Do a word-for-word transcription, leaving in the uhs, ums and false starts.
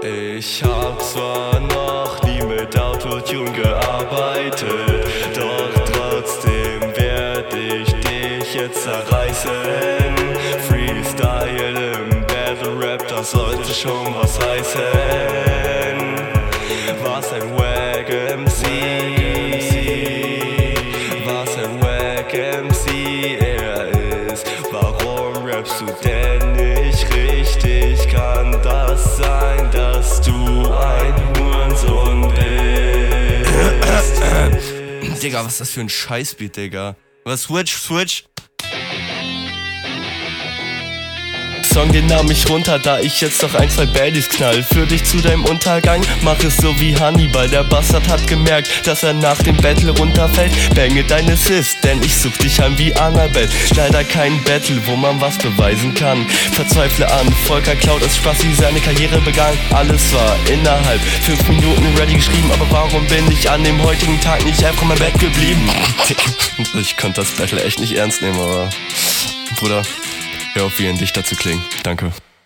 Ich hab zwar noch nie mit Autotune gearbeitet, doch trotzdem werd ich dich jetzt zerreißen. Freestyle im Battle Rap, das sollte schon was heißen. Was ein Wack M C, was ein Wack M C er ist. Warum rappst du denn nicht richtig? Kann das sein, dass du ein Hurensohn bist? Digga, was ist das für ein Scheißbeat, Digga? Was, switch, switch? Song, den nahm ich runter, da ich jetzt noch ein, zwei Baddies knall. Für dich zu deinem Untergang, mach es so wie Hannibal. Der Bastard hat gemerkt, dass er nach dem Battle runterfällt. Bange deine Sis, denn ich such dich heim wie Annabelle. Leider kein Battle, wo man was beweisen kann. Verzweifle an, Volker klaut als Spassi seine Karriere begann. Alles war innerhalb fünf Minuten ready geschrieben. Aber warum bin ich an dem heutigen Tag nicht einfach mal Bett geblieben? Ich konnte das Battle echt nicht ernst nehmen, aber Bruder, hör auf, wie ein Dichter zu klingen. Danke.